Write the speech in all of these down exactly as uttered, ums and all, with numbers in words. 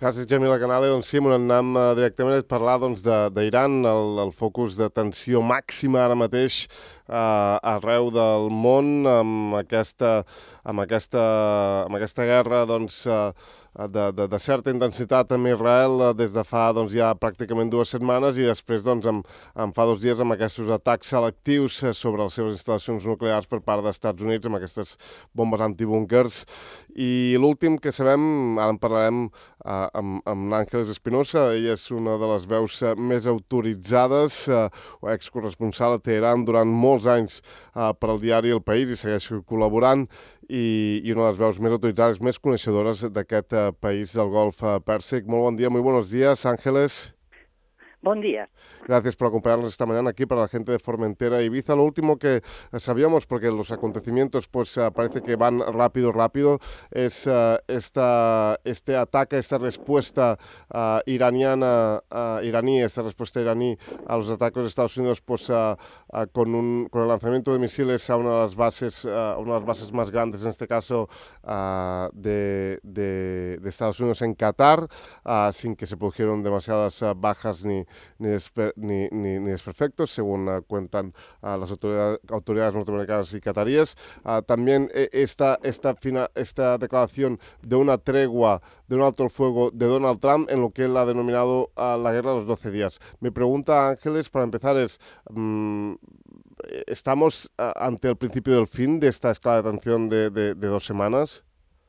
Gràcies, Jamila Canale. Doncs sí, anem uh, directament a parlar doncs, d'Iran, el, el focus de tensió màxima ara mateix uh, arreu del món, amb aquesta, amb aquesta, amb aquesta guerra doncs, uh, de, de, de certa intensitat amb Israel uh, des de fa doncs, ja pràcticament dues setmanes i després doncs, amb, amb fa dos dies amb aquests atacs selectius uh, sobre les seves instal·lacions nuclears per part dels Estats Units, amb aquestes bombes antibúnkers. I l'últim que sabem, ara en parlarem uh, amb, amb Ángeles Espinosa, ella és una de les veus uh, més autoritzades, uh, excorresponsal a Teheran durant molts anys uh, per al diari El País i segueix col·laborant, i, i una de les veus més autoritzades, més coneixedores d'aquest uh, país del Golf uh, Pèrsic. Molt bon dia, muy buenos días, Ángeles. Buen día. Gracias por acompañarnos esta mañana aquí para la gente de Formentera e Ibiza. Lo último que sabíamos, porque los acontecimientos pues uh, parece que van rápido, rápido, es uh, esta, este ataque, esta respuesta uh, iraniana, uh, iraní, esta respuesta iraní a los ataques de Estados Unidos pues, uh, uh, con, un, con el lanzamiento de misiles a una de las bases, uh, una de las bases más grandes, en este caso uh, de, de, de Estados Unidos en Qatar, uh, sin que se produjeron demasiadas uh, bajas ni, ni despe Ni, ni, ni desperfectos, según uh, cuentan uh, las autoridades, autoridades norteamericanas y cataríes. Uh, también eh, esta, esta, fina, esta declaración de una tregua, de un alto el fuego de Donald Trump en lo que él ha denominado uh, la guerra de los doce días. Mi pregunta, Ángeles, para empezar es, um, ¿estamos uh, ante el principio del fin de esta escala de tensión de, de, de dos semanas?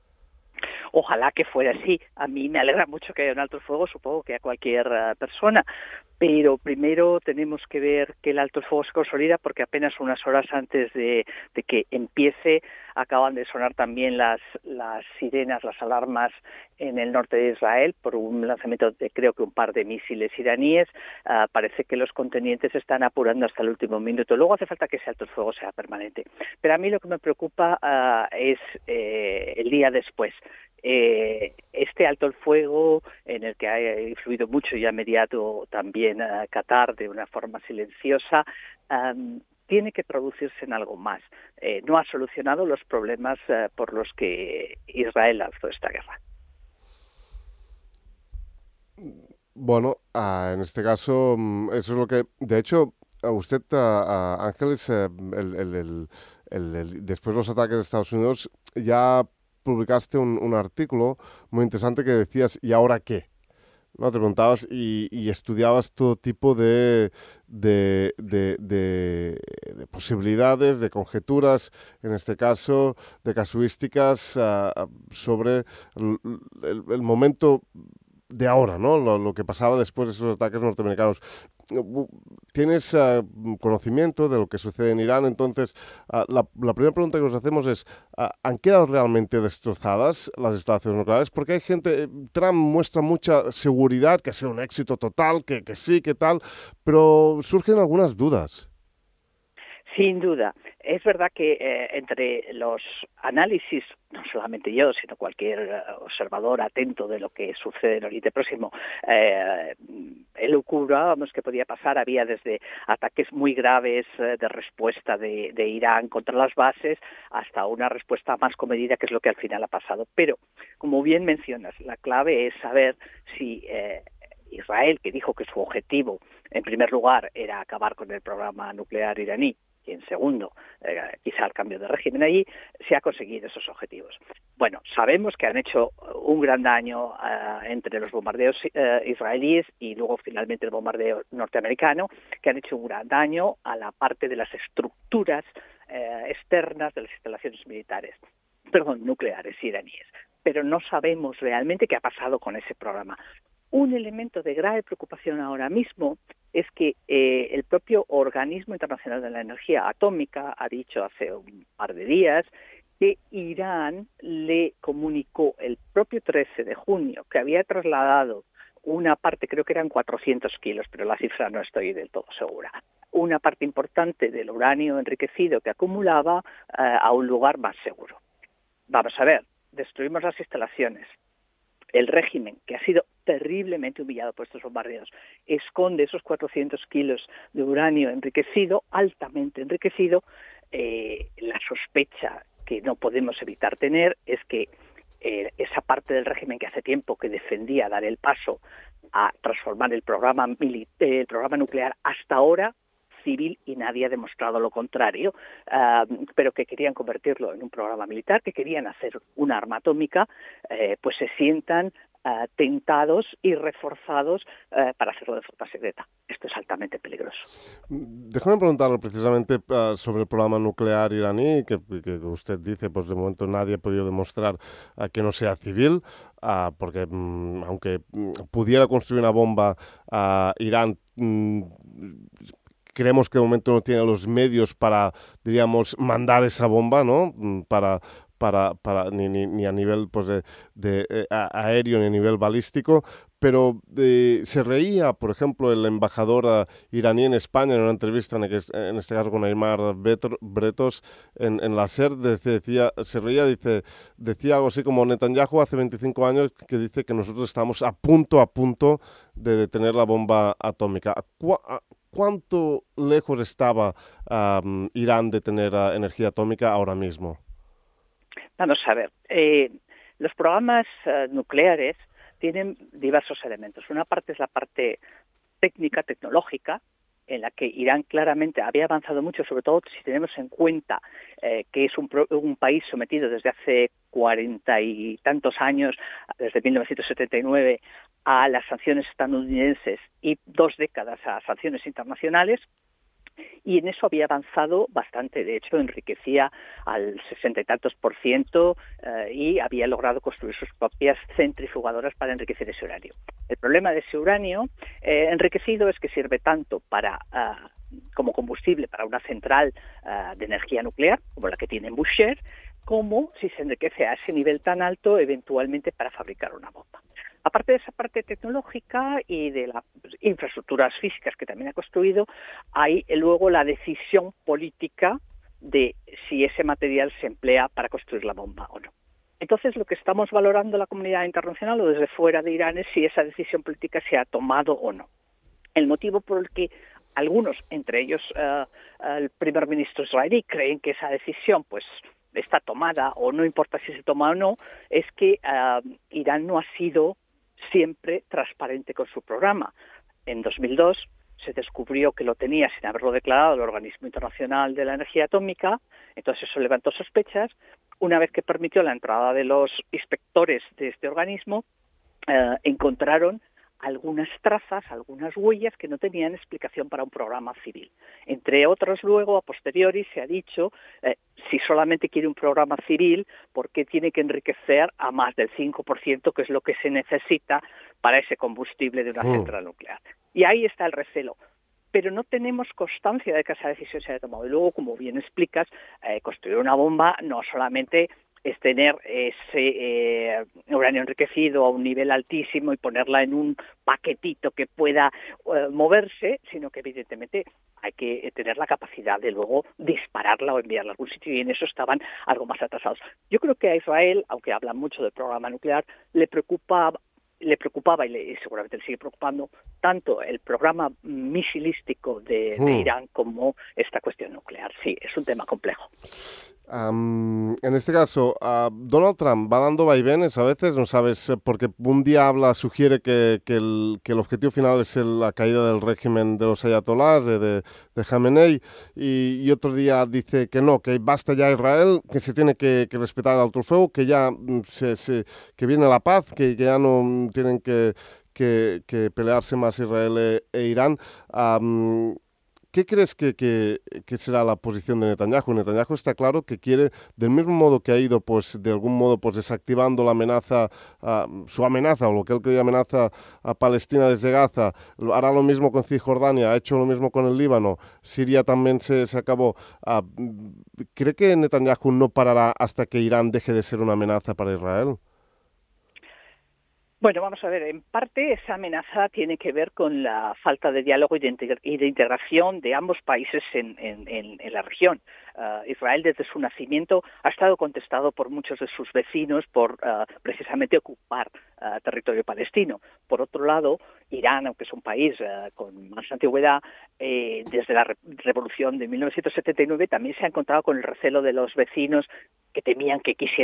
Ojalá que fuera así. A mí me alegra mucho que haya un alto el fuego, supongo que a cualquier uh, persona, pero primero tenemos que ver que el alto el fuego se consolida, porque apenas unas horas antes de, de que empiece acaban de sonar también las, las sirenas, las alarmas en el norte de Israel por un lanzamiento de creo que un par de misiles iraníes. Uh, parece que los contendientes se están apurando hasta el último minuto. Luego hace falta que ese alto el fuego sea permanente. Pero a mí lo que me preocupa uh, es eh, el día después. Eh, este alto el fuego, en el que ha influido mucho y ha mediado también uh, Qatar de una forma silenciosa, um, tiene que traducirse en algo más. Eh, no ha solucionado los problemas uh, por los que Israel lanzó esta guerra. Bueno, uh, en este caso, eso es lo que... De hecho, a usted, uh, uh, Ángeles, uh, el, el, el, el, el, después de los ataques de Estados Unidos, ya publicaste un, un artículo muy interesante que decías, ¿y ahora qué? ¿No? Te preguntabas y, y estudiabas todo tipo de, de, de, de, de posibilidades, de conjeturas, en este caso, de casuísticas uh, sobre el, el, el momento de ahora, ¿no? Lo, lo que pasaba después de esos ataques norteamericanos. ¿Tienes uh, conocimiento de lo que sucede en Irán? Entonces, uh, la, la primera pregunta que nos hacemos es, uh, ¿han quedado realmente destrozadas las instalaciones nucleares? Porque hay gente, Trump muestra mucha seguridad, que ha sido un éxito total, que, que sí, que tal, pero surgen algunas dudas. Sin duda. Es verdad que eh, entre los análisis, no solamente yo, sino cualquier uh, observador atento de lo que sucede en Oriente Próximo, eh, elucubrábamos que podía pasar. Había desde ataques muy graves eh, de respuesta de, de Irán contra las bases hasta una respuesta más comedida, que es lo que al final ha pasado. Pero, como bien mencionas, la clave es saber si eh, Israel, que dijo que su objetivo, en primer lugar, era acabar con el programa nuclear iraní, y en segundo, eh, quizá el cambio de régimen allí, se ha conseguido esos objetivos. Bueno, sabemos que han hecho un gran daño uh, entre los bombardeos uh, israelíes y luego finalmente el bombardeo norteamericano, que han hecho un gran daño a la parte de las estructuras uh, externas de las instalaciones militares, perdón, nucleares iraníes. Pero no sabemos realmente qué ha pasado con ese programa. Un elemento de grave preocupación ahora mismo es que eh, el propio Organismo Internacional de la Energía Atómica ha dicho hace un par de días que Irán le comunicó el propio trece de junio que había trasladado una parte, creo que eran cuatrocientos kilos, pero la cifra no estoy del todo segura, una parte importante del uranio enriquecido que acumulaba eh, a un lugar más seguro. Vamos a ver, destruimos las instalaciones. El régimen, que ha sido terriblemente humillado por estos bombardeos, esconde esos cuatrocientos kilos de uranio enriquecido, altamente enriquecido. Eh, la sospecha que no podemos evitar tener es que eh, esa parte del régimen que hace tiempo que defendía dar el paso a transformar el programa, mili- eh, el programa nuclear hasta ahora civil, y nadie ha demostrado lo contrario, uh, pero que querían convertirlo en un programa militar, que querían hacer una arma atómica, eh, pues se sientan uh, tentados y reforzados uh, para hacerlo de forma secreta. Esto es altamente peligroso. Déjame preguntarle precisamente uh, sobre el programa nuclear iraní, que, que usted dice, pues de momento nadie ha podido demostrar uh, que no sea civil, uh, porque um, aunque um, pudiera construir una bomba, uh, Irán... Um, creemos que de momento no tiene los medios para, diríamos, mandar esa bomba, ¿no? Para, para, para ni, ni, ni a nivel pues, de, de eh, aéreo ni a nivel balístico. Pero eh, se reía, por ejemplo, el embajador uh, iraní en España en una entrevista, en, que, en este caso con Aymar Bretos, en, en la SER, decía, se reía, dice, decía algo así como Netanyahu hace veinticinco años, que dice que nosotros estamos a punto, a punto de detener la bomba atómica. ¿Cu ¿Cuánto lejos estaba um, Irán de tener uh, energía atómica ahora mismo? Vamos a ver, eh, los programas uh, nucleares tienen diversos elementos. Una parte es la parte técnica, tecnológica, en la que Irán claramente había avanzado mucho, sobre todo si tenemos en cuenta eh, que es un, un país sometido desde hace cuarenta y tantos años, desde mil novecientos setenta y nueve, a las sanciones estadounidenses y dos décadas a sanciones internacionales. Y en eso había avanzado bastante. De hecho, enriquecía al sesenta y tantos por ciento eh, y había logrado construir sus propias centrifugadoras para enriquecer ese uranio. El problema de ese uranio eh, enriquecido es que sirve tanto para uh, como combustible para una central uh, de energía nuclear, como la que tiene en Bushehr, como si se enriquece a ese nivel tan alto, eventualmente para fabricar una bomba. Aparte de esa parte tecnológica y de las infraestructuras físicas que también ha construido, hay luego la decisión política de si ese material se emplea para construir la bomba o no. Entonces, lo que estamos valorando la comunidad internacional o desde fuera de Irán es si esa decisión política se ha tomado o no. El motivo por el que algunos, entre ellos uh, el primer ministro israelí, creen que esa decisión pues está tomada o no importa si se toma o no, es que uh, Irán no ha sido siempre transparente con su programa. En dos mil dos se descubrió que lo tenía sin haberlo declarado el Organismo Internacional de la Energía Atómica, entonces eso levantó sospechas. Una vez que permitió la entrada de los inspectores de este organismo, eh, encontraron algunas trazas, algunas huellas que no tenían explicación para un programa civil. Entre otros, luego, a posteriori, se ha dicho, eh, si solamente quiere un programa civil, ¿por qué tiene que enriquecer a más del cinco por ciento, que es lo que se necesita para ese combustible de una Mm. central nuclear? Y ahí está el recelo. Pero no tenemos constancia de que esa decisión se haya tomado. Y luego, como bien explicas, eh, construir una bomba no solamente es tener ese eh, uranio enriquecido a un nivel altísimo y ponerla en un paquetito que pueda eh, moverse, sino que evidentemente hay que tener la capacidad de luego dispararla o enviarla a algún sitio, y en eso estaban algo más atrasados. Yo creo que a Israel, aunque habla mucho del programa nuclear, le preocupa le preocupaba y, le, y seguramente le sigue preocupando tanto el programa misilístico de, de Irán como esta cuestión nuclear. Sí, es un tema complejo. Um, en este caso, uh, Donald Trump va dando vaivenes a veces, no sabes, porque un día habla, sugiere que, que, el, que el objetivo final es el, la caída del régimen de los ayatolás, de, de, de Jamenei, y, y otro día dice que no, que basta ya Israel, que se tiene que, que respetar el alto el fuego, que ya se, se, que viene la paz, que, que ya no tienen que, que, que pelearse más Israel e, e Irán. Um, ¿Qué crees que, que, que será la posición de Netanyahu? Netanyahu está claro que quiere, del mismo modo que ha ido, pues, de algún modo, pues, desactivando la amenaza, uh, su amenaza, o lo que él creía amenaza a Palestina desde Gaza, hará lo mismo con Cisjordania, ha hecho lo mismo con el Líbano, Siria también se, se acabó. Uh, ¿Cree que Netanyahu no parará hasta que Irán deje de ser una amenaza para Israel? Bueno, vamos a ver, en parte esa amenaza tiene que ver con la falta de diálogo y de, y de integración de ambos países en, en, en, en la región. Uh, Israel desde su nacimiento ha estado contestado por muchos de sus vecinos por uh, precisamente ocupar uh, territorio palestino. Por otro lado, Irán, aunque es un país uh, con más antigüedad, eh, desde la re revolución de mil novecientos setenta y nueve también se ha encontrado con el recelo de los vecinos que temían que quisiera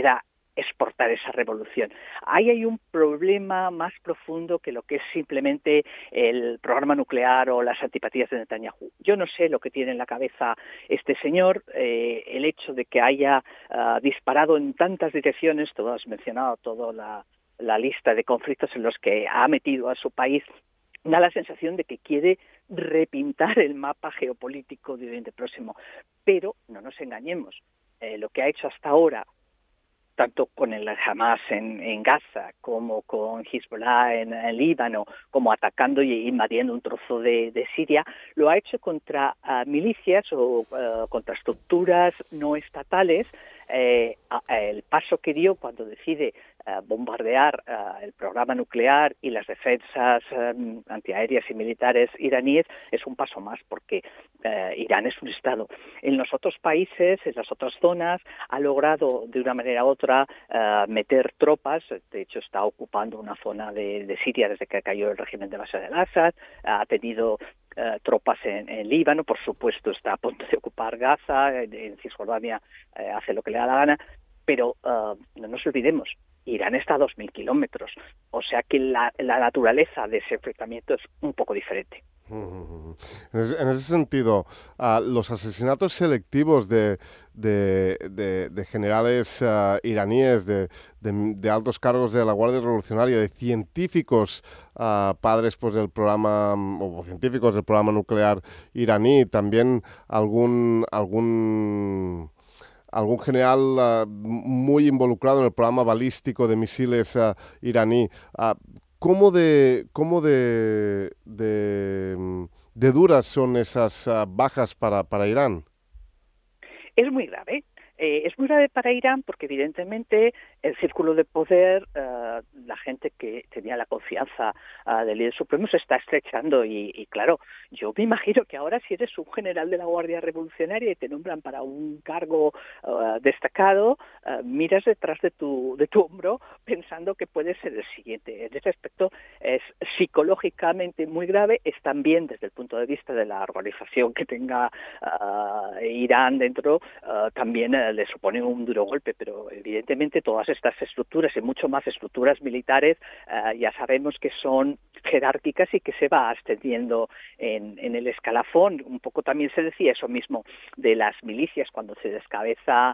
exportar esa revolución. Ahí hay un problema más profundo que lo que es simplemente el programa nuclear o las antipatías de Netanyahu. Yo no sé lo que tiene en la cabeza este señor, eh, el hecho de que haya uh, disparado en tantas direcciones, todo has mencionado, toda la, la lista de conflictos en los que ha metido a su país, da la sensación de que quiere repintar el mapa geopolítico de Oriente Próximo. Pero no nos engañemos, eh, lo que ha hecho hasta ahora, tanto con el Hamas en, en Gaza, como con Hezbollah en el Líbano, como atacando y invadiendo un trozo de, de Siria, lo ha hecho contra uh, milicias o uh, contra estructuras no estatales. Eh, el paso que dio cuando decide uh, bombardear uh, el programa nuclear y las defensas um, antiaéreas y militares iraníes es un paso más, porque uh, Irán es un Estado. En los otros países, en las otras zonas, ha logrado de una manera u otra uh, meter tropas. De hecho, está ocupando una zona de, de Siria desde que cayó el régimen de Bashar al-Assad. Ha tenido Uh, tropas en, en Líbano, por supuesto está a punto de ocupar Gaza, en, en Cisjordania uh, hace lo que le da la gana, pero uh, no nos olvidemos, Irán está a dos mil kilómetros, o sea que la, la naturaleza de ese enfrentamiento es un poco diferente. En ese, en ese sentido, uh, los asesinatos selectivos de, de, de, de generales uh, iraníes, de, de, de altos cargos de la Guardia Revolucionaria, de científicos, uh, padres pues del programa, o científicos del programa nuclear iraní, también algún algún algún general uh, muy involucrado en el programa balístico de misiles uh, iraní. Uh, ¿Cómo de cómo de, de, de duras son esas uh, bajas para, para Irán? Es muy grave. Eh, es muy grave para Irán porque, evidentemente, el círculo de poder, uh, la gente que tenía la confianza uh, del líder supremo se está estrechando y, y, claro, yo me imagino que ahora si eres un general de la Guardia Revolucionaria y te nombran para un cargo uh, destacado, uh, miras detrás de tu, de tu hombro pensando que puede ser el siguiente. En ese aspecto es psicológicamente muy grave, es también desde el punto de vista de la organización que tenga uh, Irán dentro, uh, también uh, le supone un duro golpe, pero evidentemente todas estas estructuras y mucho más estructuras militares uh, ya sabemos que son jerárquicas y que se va ascendiendo en, en el escalafón. Un poco también se decía eso mismo de las milicias cuando se descabeza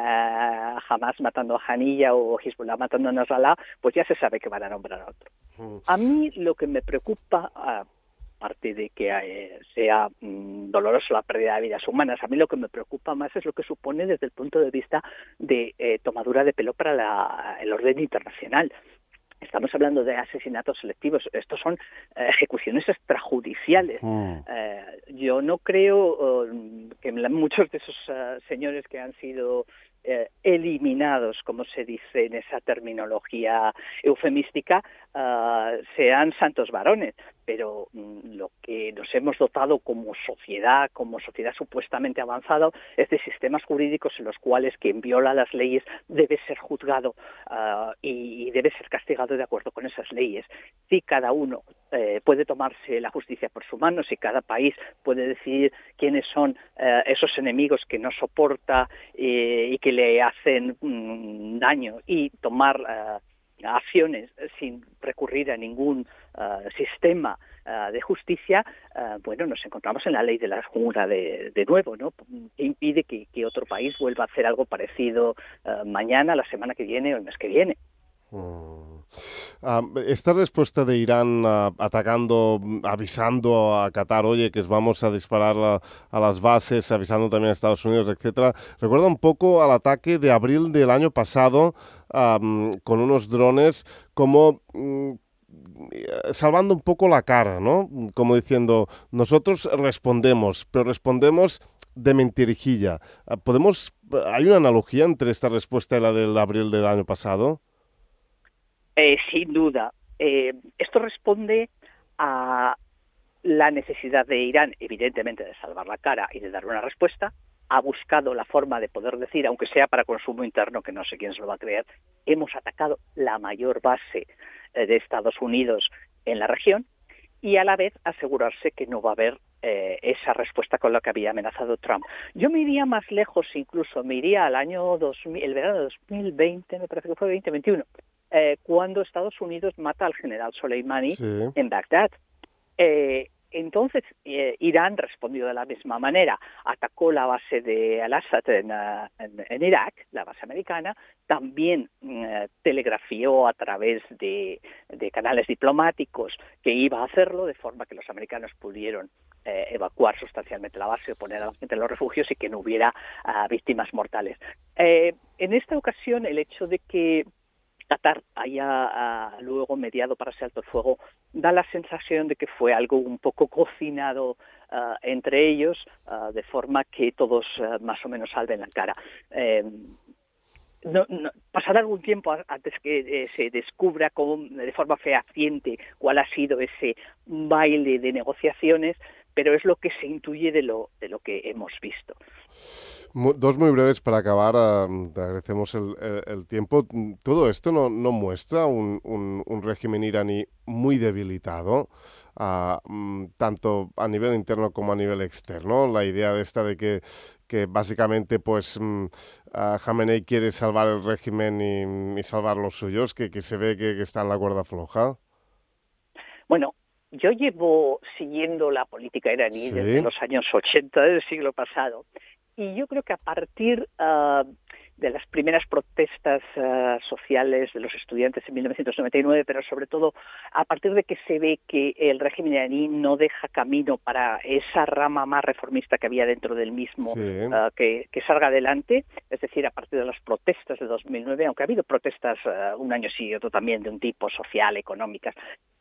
uh, Hamas matando a Haniyeh o Hezbollah matando a Nasrallah, pues ya se sabe que van a nombrar a otro. Mm. A mí lo que me preocupa, uh, aparte de que eh, sea mm, doloroso la pérdida de vidas humanas, a mí lo que me preocupa más es lo que supone desde el punto de vista de eh, tomadura de pelo para la, el orden internacional. Estamos hablando de asesinatos selectivos, estos son eh, ejecuciones extrajudiciales. Mm. Eh, yo no creo uh, que muchos de esos uh, señores que han sido eh, eliminados, como se dice en esa terminología eufemística, uh, sean santos varones, pero mm, lo que nos hemos dotado como sociedad, como sociedad supuestamente avanzada, es de sistemas jurídicos en los cuales quien viola las leyes debe ser juzgado uh, y, y debe ser castigado de acuerdo con esas leyes. Si cada uno eh, puede tomarse la justicia por su mano, si cada país puede decidir quiénes son eh, esos enemigos que no soporta eh, y que le hacen mm, daño y tomar uh, acciones sin recurrir a ningún uh, sistema uh, de justicia, uh, bueno, nos encontramos en la ley de la jungla de, de nuevo, ¿no? Que impide que, que otro país vuelva a hacer algo parecido uh, mañana, la semana que viene o el mes que viene. Mm. Uh, esta respuesta de Irán uh, atacando, avisando a Qatar, oye, que vamos a disparar a, a las bases, avisando también a Estados Unidos, etcétera, recuerda un poco al ataque de abril del año pasado um, con unos drones, como um, salvando un poco la cara, ¿no? Como diciendo, nosotros respondemos, pero respondemos de mentirijilla. Uh, ¿Podemos, ¿Hay una analogía entre esta respuesta y la del abril del año pasado? Eh, sin duda. Eh, esto responde a la necesidad de Irán, evidentemente, de salvar la cara y de dar una respuesta. Ha buscado la forma de poder decir, aunque sea para consumo interno, que no sé quién se lo va a creer, hemos atacado la mayor base eh, de Estados Unidos en la región, y a la vez asegurarse que no va a haber eh, esa respuesta con la que había amenazado Trump. Yo me iría más lejos incluso, me iría al año dos mil, el verano de dos mil veinte, me parece que fue veinte veintiuno, eh, cuando Estados Unidos mata al general Soleimani Sí. en Bagdad. Eh, Entonces, eh, Irán respondió de la misma manera. Atacó la base de Al-Assad en, uh, en, en Irak, la base americana. También uh, telegrafió a través de, de canales diplomáticos que iba a hacerlo, de forma que los americanos pudieron eh, evacuar sustancialmente la base, poner a la gente en los refugios y que no hubiera uh, víctimas mortales. Eh, en esta ocasión, el hecho de que Qatar haya uh, luego mediado para ese alto el fuego da la sensación de que fue algo un poco cocinado uh, entre ellos, uh, de forma que todos uh, más o menos salven la cara. Eh, no, no, pasará algún tiempo antes que eh, se descubra como, de forma fehaciente cuál ha sido ese baile de negociaciones, pero es lo que se intuye de lo, de lo que hemos visto. Dos muy breves para acabar, uh, te agradecemos el, el, el tiempo. ¿Todo esto no, no muestra un, un, un régimen iraní muy debilitado, uh, um, tanto a nivel interno como a nivel externo? La idea de esta de que, que básicamente pues um, uh, Jamenei quiere salvar el régimen y, y salvar los suyos, que, que se ve que, que está en la cuerda floja. Bueno, yo llevo siguiendo la política iraní ¿Sí? desde los años ochenta del siglo pasado. Y yo creo que a partir uh, de las primeras protestas uh, sociales de los estudiantes en mil novecientos noventa y nueve, pero sobre todo a partir de que se ve que el régimen iraní no deja camino para esa rama más reformista que había dentro del mismo, sí. uh, que, que salga adelante, es decir, a partir de las protestas de dos mil nueve, aunque ha habido protestas uh, un año sí y otro también de un tipo social, económicas,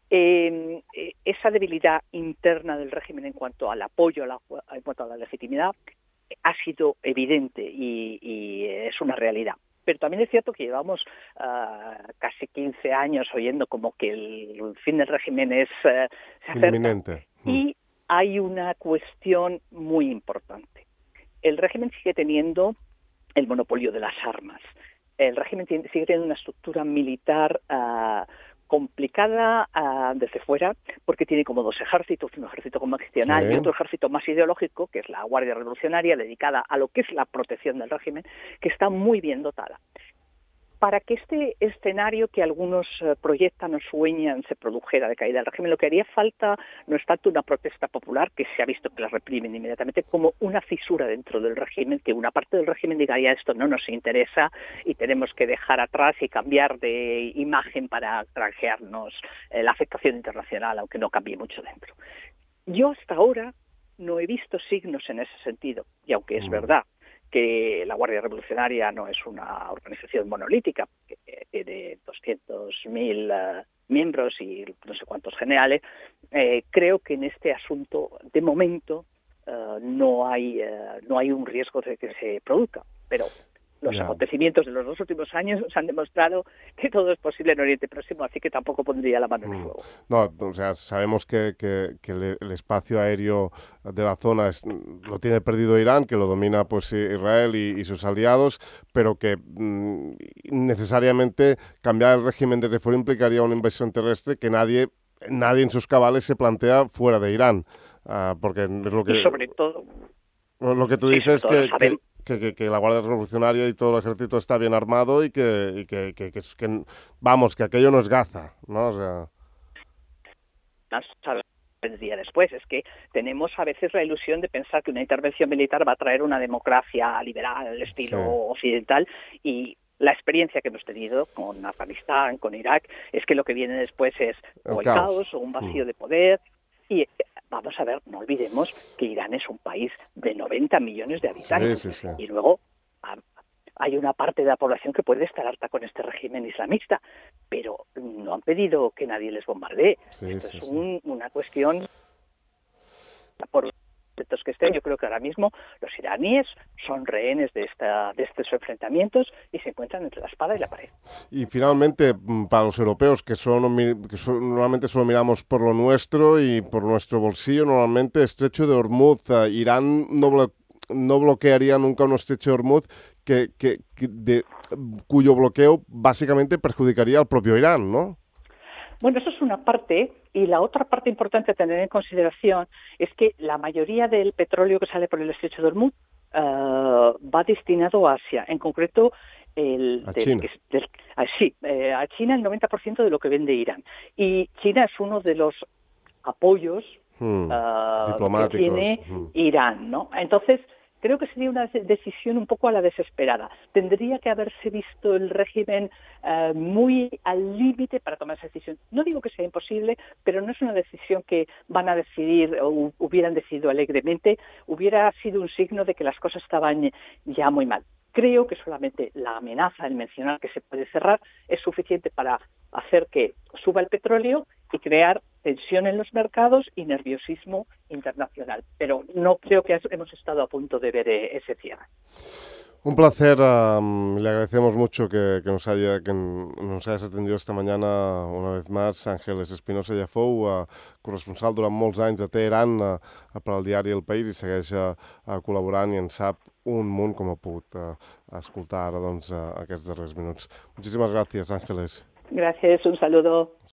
eh, esa debilidad interna del régimen en cuanto al apoyo, a la, en cuanto a la legitimidad, ha sido evidente y, y es una realidad. Pero también es cierto que llevamos uh, casi quince años oyendo como que el fin del régimen es uh, se acerca. Inminente. Y hay una cuestión muy importante. El régimen sigue teniendo el monopolio de las armas. El régimen tiene, sigue teniendo una estructura militar uh, complicada uh, desde fuera, porque tiene como dos ejércitos, un ejército convencional sí. y otro ejército más ideológico, que es la Guardia Revolucionaria, dedicada a lo que es la protección del régimen, que está muy bien dotada. Para que este escenario que algunos uh, proyectan o sueñan se produjera de caída del régimen, lo que haría falta no es tanto una protesta popular, que se ha visto que la reprimen inmediatamente, como una fisura dentro del régimen, que una parte del régimen diga ya esto no nos interesa y tenemos que dejar atrás y cambiar de imagen para granjearnos eh, la aceptación internacional, aunque no cambie mucho dentro. Yo hasta ahora no he visto signos en ese sentido, y aunque es mm. verdad que la Guardia Revolucionaria no es una organización monolítica, que tiene doscientos mil uh, miembros y no sé cuántos generales, eh, creo que en este asunto, de momento, uh, no hay uh, no hay un riesgo de que se produzca, pero los yeah. acontecimientos de los dos últimos años nos han demostrado que todo es posible en Oriente Próximo, así que tampoco pondría la mano en el fuego. No, o sea, sabemos que, que, que el, el espacio aéreo de la zona es, lo tiene perdido Irán, que lo domina pues Israel y, y sus aliados, pero que mm, necesariamente cambiar el régimen desde fuera implicaría una invasión terrestre que nadie, nadie en sus cabales se plantea fuera de Irán, uh, porque es lo que... Y sobre todo... Lo que tú dices que... que Que, que, que la Guardia Revolucionaria y todo el ejército está bien armado y que, y que, que, que, que vamos, que aquello no es Gaza, ¿no? O sea... día después, es que tenemos a veces la ilusión de pensar que una intervención militar va a traer una democracia liberal al estilo sí. occidental, y la experiencia que hemos tenido con Afganistán, con Irak, es que lo que viene después es o el, el caos. caos o un vacío mm. de poder. Y vamos a ver, no olvidemos que Irán es un país de noventa millones de habitantes. Sí, sí, sí. Y luego hay una parte de la población que puede estar harta con este régimen islamista, pero no han pedido que nadie les bombardee. Sí, Esto sí, es sí. Un, una cuestión por que estén. Yo creo que ahora mismo los iraníes son rehenes de, esta, de estos enfrentamientos y se encuentran entre la espada y la pared. Y finalmente, para los europeos, que, son, que son, normalmente solo miramos por lo nuestro y por nuestro bolsillo, normalmente Estrecho de Hormuz, uh, Irán no, blo no bloquearía nunca un Estrecho de Hormuz que, que, que de, cuyo bloqueo básicamente perjudicaría al propio Irán, ¿no? Bueno, eso es una parte Y la otra parte importante a tener en consideración es que la mayoría del petróleo que sale por el estrecho de Hormuz uh, va destinado a Asia, en concreto el, a del, China. del, a, sí, eh, a China el noventa por ciento de lo que vende Irán. Y China es uno de los apoyos hmm, uh, diplomáticos. que tiene hmm. Irán, ¿no? Entonces, creo que sería una decisión un poco a la desesperada. Tendría que haberse visto el régimen uh, muy al límite para tomar esa decisión. No digo que sea imposible, pero no es una decisión que van a decidir o hubieran decidido alegremente. Hubiera sido un signo de que las cosas estaban ya muy mal. Creo que solamente la amenaza, el mencionar que se puede cerrar, es suficiente para hacer que suba el petróleo y crear tensión en los mercados y nerviosismo internacional. Pero no creo que hemos estado a punto de ver ese cierre. Un placer, um, le agradecemos mucho que, que, nos haya, que nos hayas atendido esta mañana una vez más. Ángeles Espinosa ja fou uh, corresponsal durant molts anys a Teheran uh, per al diari El País i segueix uh, col·laborant i en sap un munt com ha pogut uh, escoltar ara doncs, uh, aquests darrers minuts. Muchísimas gracias, Ángeles. Gracias, un saludo.